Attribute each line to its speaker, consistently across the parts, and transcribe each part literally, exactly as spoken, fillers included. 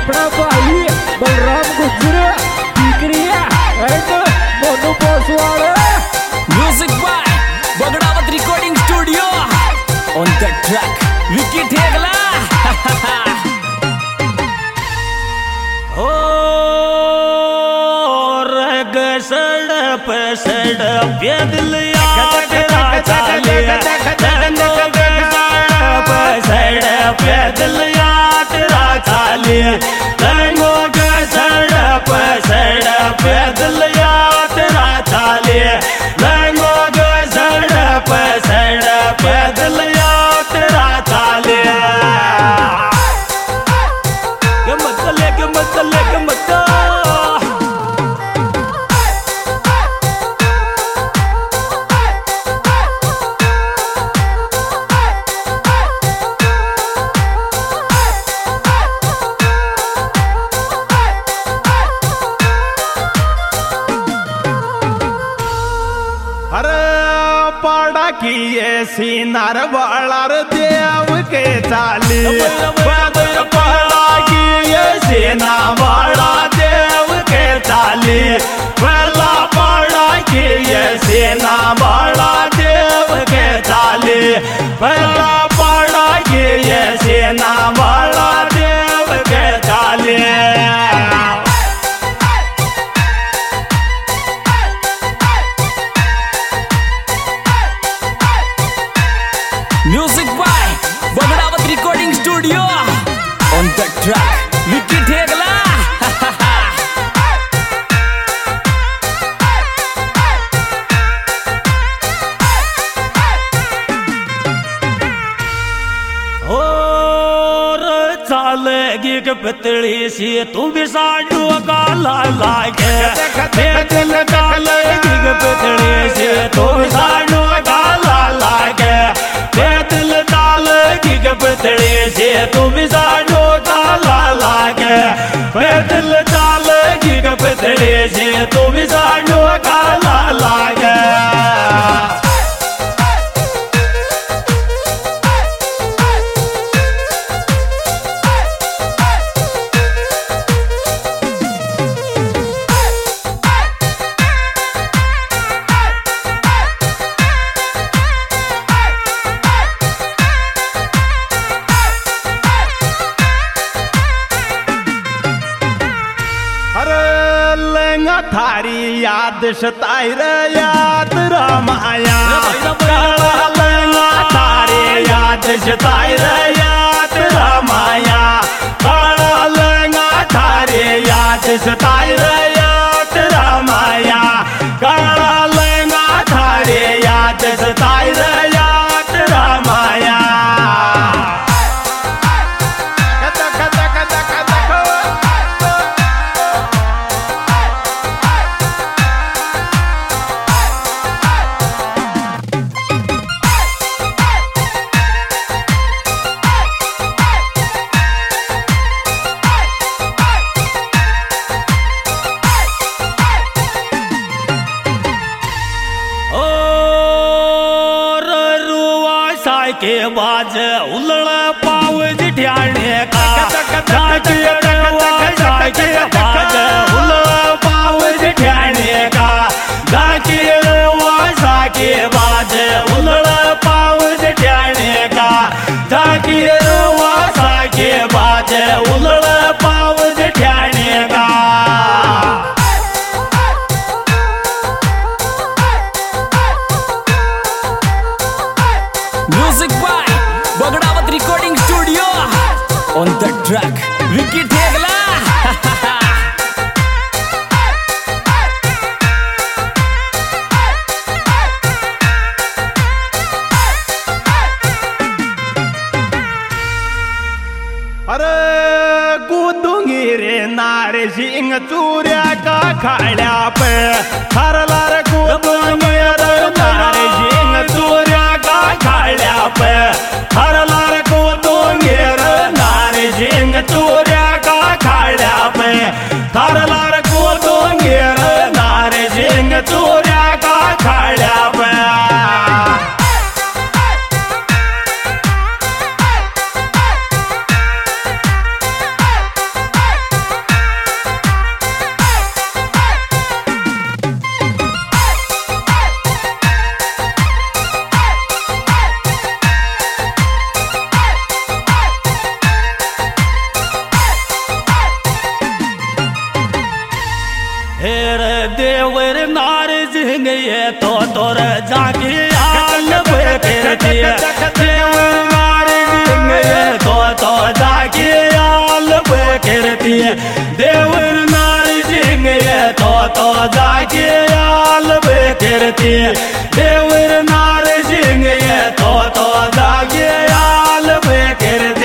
Speaker 1: अपना भाई Balram Gujar Tikariya and Monu Poswal.
Speaker 2: Music by Bagdawat recording studio on the track Vicky Thegla.
Speaker 3: ओ रग सड़प सड़प ये दिल याद राचाले सड़प सड़प ये दिल याद राचाले रंगो के सड़प सड़प ये दिल याद राचाले रंगो के सड़प सड़प ये दिल याद राचाले। किए सीनार बालार देव के चाली पड़ा किए सीना बाला देव के चाली पहला पड़ा किए सीना बाला देव के चाली पहला पड़ा किए सीना बाला देव के चाली।
Speaker 2: Music by Bagdawat recording studio on the track Vicky Thegla.
Speaker 3: और चालेगी पितली सी तू भी साडू काला लागे दिल चालेगी पितली सी तू भी साडू काला लागे दिल चालेगी पितली सी तू भी साडू काला लागे दिल चालेगी पितली सी तू भी साडू काला लागे। थारी याद सताई रे याद रामाया थारी याद सताई रे याद रामाया काला लंगा थारी याद सताई रे याद रामाया काला लंगा थारी याद सताई रे याद रामाया। के बाज उलड़ पाव जिठ्याने का के बाज उलड़ पाव जिठ्याने का के के बाज उलड़ पाव जिठ्याने का के के बाज उलड़ पाव जिठ्याने का।
Speaker 2: Music by Bagdawat recording studio on the track Vicky Thegla.
Speaker 3: अरे कूदूंगी रे नारे सिंह चूरिया का खाड़ा पे हरला रे कूदूंगी रे नारे सिंह चूरिया का खाड़ा पे हरला रे कूदूंगी रे नारे सिंह चूरिया का खाड़ा पे हरला रे कूदूंगी रे नारे सिंह चूरिया का खाड़ा पे। करती देवर नार सिंह ये तो तो जागे आल वे करती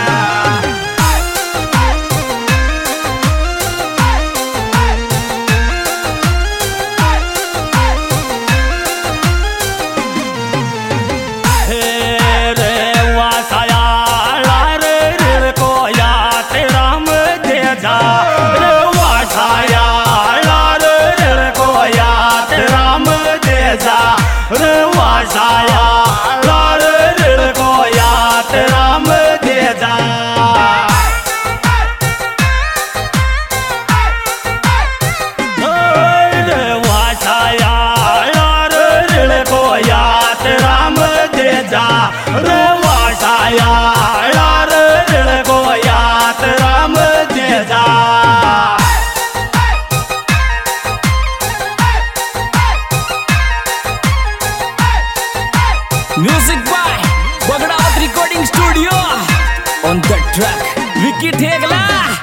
Speaker 2: music by Bagdawat recording studio on the track Vicky Thegla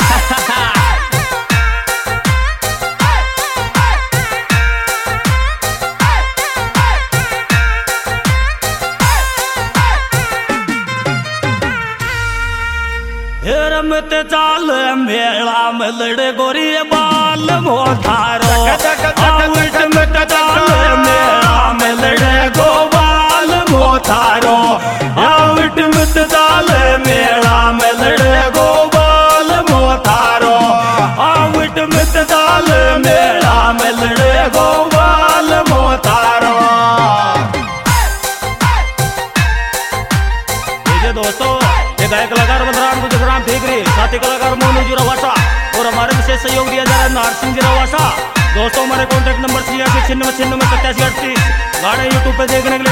Speaker 3: रमत चाल मेला में लड़े गोरी बाल मोधारो आउट मत चाल मेला में लड़े गो बाल मोधारो आउट मत चाल मेला में लड़े गो बाल मोधारो आउट मत चाल मेला में लड़े गो बाल मोधारो दोस्तों गायक कलाकार बलराम गुजराम ठेकरे साथी कलाकार मोनू जी रवासा और हमारे विशेष सहयोग दिया जा रहा है नारसिंह जी रवासा। दोस्तों हमारे कॉन्टैक्ट नंबर छियासी छिन्नवे छिन्नवे सत्तासी अड़तीस गाने यूट्यूब पे देखने के लिए